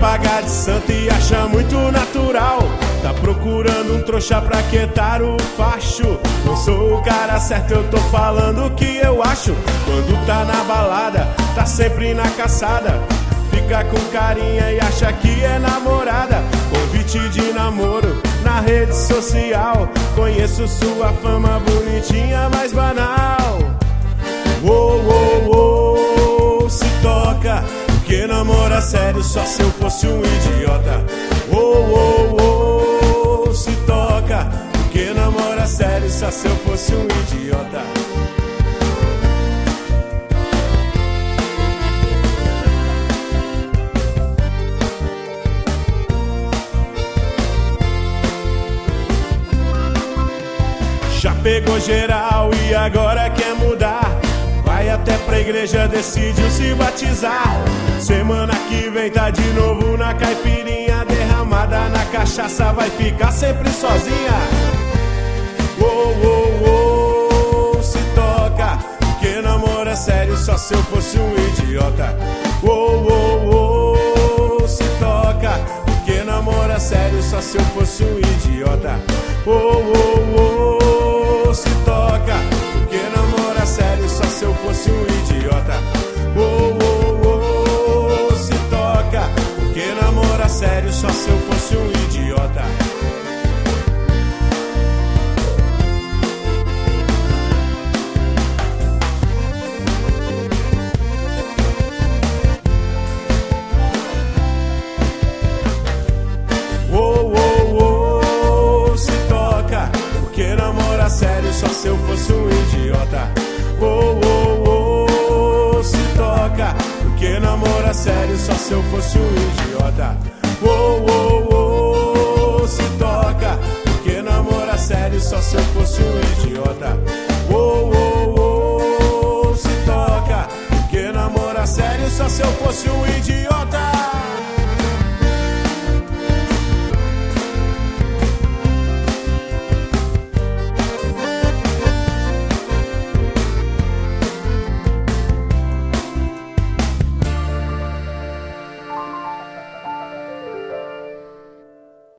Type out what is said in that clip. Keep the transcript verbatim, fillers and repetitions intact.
pagar de santo e acha muito natural. Tá procurando um trouxa pra quietar o facho. Não sou o cara certo, eu tô falando o que eu acho. Quando tá na balada, tá sempre na caçada. Fica com carinha e acha que é namorada. Convite de namoro na rede social. Conheço sua fama bonitinha, mas banal. Uou, uou, uou, se toca, porque namora sério só se eu fosse um idiota. Uou, uou, uou, se toca, porque namora sério só se eu fosse um idiota. Já pegou geral e agora quer mudar. Vai até pra igreja, decidiu se batizar. Semana que vem tá de novo na caipirinha. Derramada na cachaça, vai ficar sempre sozinha. Uou, uou, uou, se toca, porque namora sério só se eu fosse um idiota. Uou, uou, uou, se toca, porque namora sério só se eu fosse um idiota. Uou, uou, uou, se toca, porque namora sério só se eu fosse um idiota. Uou, uou, uou, se toca, porque namora sério só se eu fosse um idiota. Uou, uou, uou, se toca, porque namora sério só se eu fosse um idiota. Uou, uou, uou, se toca, porque namora sério só se eu fosse um idiota. Uou, uou, uou, se toca, porque namora sério só se eu fosse um idiota. Uou, uou, uou, se toca, porque namora sério só se eu fosse um idiota.